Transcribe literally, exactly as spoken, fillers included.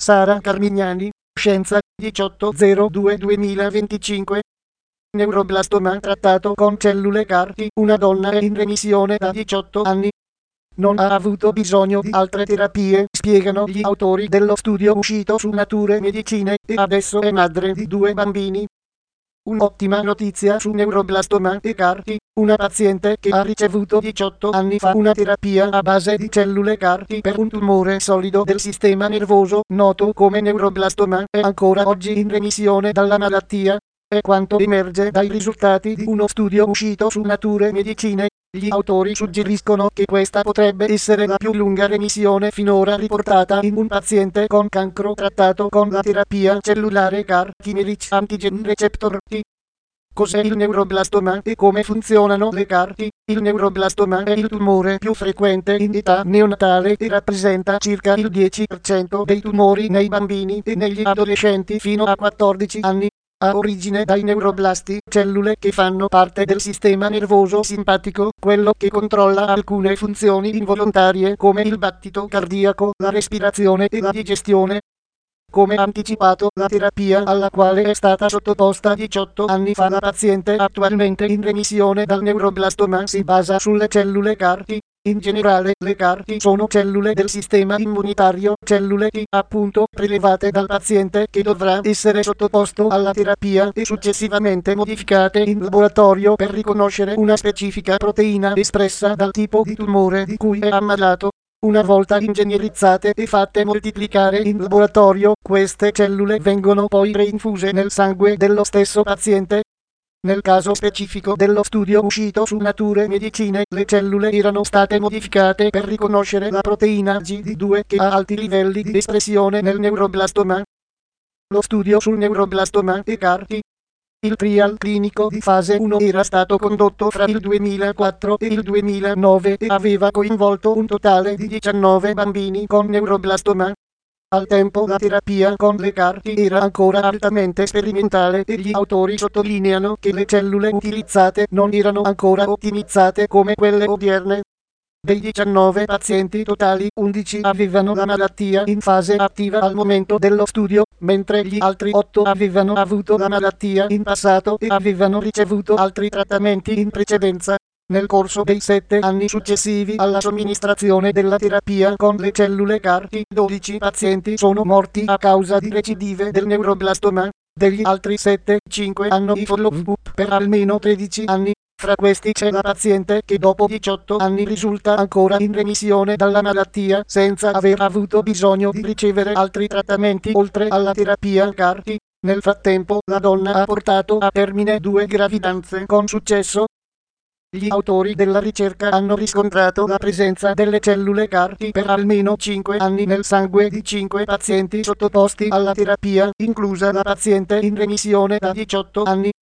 Sara Carmignani, Scienza, diciotto zero due duemilaventicinque. Neuroblastoma trattato con cellule CAR-T. Una donna è in remissione da diciotto anni. Non ha avuto bisogno di altre terapie, spiegano gli autori dello studio uscito su Nature Medicine, e adesso è madre di due bambini. Un'ottima notizia su neuroblastoma e CAR-T. Una paziente che ha ricevuto diciotto anni fa una terapia a base di cellule CAR-T per un tumore solido del sistema nervoso, noto come neuroblastoma, è ancora oggi in remissione dalla malattia. È quanto emerge dai risultati di uno studio uscito su Nature Medicine. Gli autori suggeriscono che questa potrebbe essere la più lunga remissione finora riportata in un paziente con cancro trattato con la terapia cellulare CAR Chimeric Antigen Receptor T. Cos'è il neuroblastoma e come funzionano le CAR-T? Il neuroblastoma è il tumore più frequente in età neonatale e rappresenta circa il dieci per cento dei tumori nei bambini e negli adolescenti fino a quattordici anni. Ha origine dai neuroblasti, cellule che fanno parte del sistema nervoso simpatico, quello che controlla alcune funzioni involontarie come il battito cardiaco, la respirazione e la digestione. Come anticipato, la terapia alla quale è stata sottoposta diciotto anni fa la paziente attualmente in remissione dal neuroblastoma si basa sulle cellule CAR-T. In generale, le CAR-T sono cellule del sistema immunitario, cellule T, appunto, prelevate dal paziente che dovrà essere sottoposto alla terapia e successivamente modificate in laboratorio per riconoscere una specifica proteina espressa dal tipo di tumore di cui è ammalato. Una volta ingegnerizzate e fatte moltiplicare in laboratorio, queste cellule vengono poi reinfuse nel sangue dello stesso paziente. Nel caso specifico dello studio uscito su Nature Medicine, le cellule erano state modificate per riconoscere la proteina G D due che ha alti livelli di espressione nel neuroblastoma. Lo studio sul neuroblastoma e CAR-T. Il trial clinico di fase uno era stato condotto fra il duemilaquattro e il duemilanove e aveva coinvolto un totale di diciannove bambini con neuroblastoma. Al tempo la terapia con le CAR-T era ancora altamente sperimentale e gli autori sottolineano che le cellule utilizzate non erano ancora ottimizzate come quelle odierne. Dei diciannove pazienti totali, undici avevano la malattia in fase attiva al momento dello studio, mentre gli altri otto avevano avuto la malattia in passato e avevano ricevuto altri trattamenti in precedenza. Nel corso dei sette anni successivi alla somministrazione della terapia con le cellule CAR-T, dodici pazienti sono morti a causa di recidive del neuroblastoma. Degli altri sette, cinque hanno i follow-up per almeno tredici anni. Fra questi c'è la paziente che dopo diciotto anni risulta ancora in remissione dalla malattia senza aver avuto bisogno di ricevere altri trattamenti oltre alla terapia CAR-T. Nel frattempo la donna ha portato a termine due gravidanze con successo. Gli autori della ricerca hanno riscontrato la presenza delle cellule CAR-T per almeno cinque anni nel sangue di cinque pazienti sottoposti alla terapia, inclusa la paziente in remissione da diciotto anni.